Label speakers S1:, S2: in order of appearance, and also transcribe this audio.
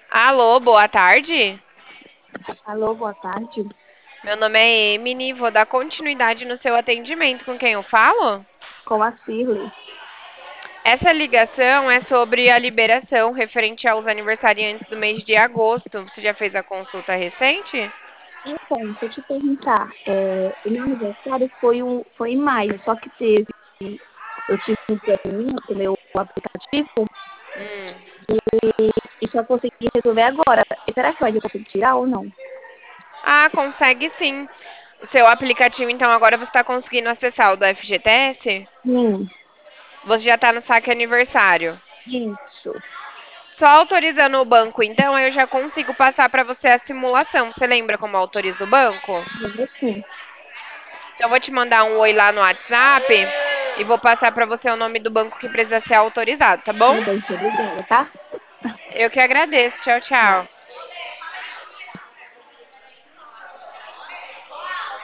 S1: Alô, boa tarde.
S2: Alô, boa tarde.
S1: Meu nome é Emily, vou dar continuidade no seu atendimento. Com quem eu falo?
S2: Com a Cirlei.
S1: Essa ligação é sobre a liberação referente aos aniversariantes do mês de agosto. Você já fez a consulta recente?
S2: Então, deixa eu te perguntar. O meu aniversário foi em maio, só que eu tive um probleminha com o meu aplicativo
S1: Hum.
S2: e só consegui resolver agora. E será que hoje eu consigo tirar ou não?
S1: Ah, consegue sim. O seu aplicativo, então, agora você está conseguindo acessar o do FGTS?
S2: Sim,
S1: Você já está no saque aniversário.
S2: isso.
S1: Só autorizando o banco, então, eu já consigo passar para você a simulação. Você lembra como autoriza o banco?
S2: Lembro sim.
S1: Então, eu vou te mandar um oi lá no WhatsApp e vou passar para você o nome do banco que precisa ser autorizado, tá bom?
S2: Tá bem, obrigada, tá?
S1: Eu que agradeço. Tchau,
S2: Tchau.
S1: tchau.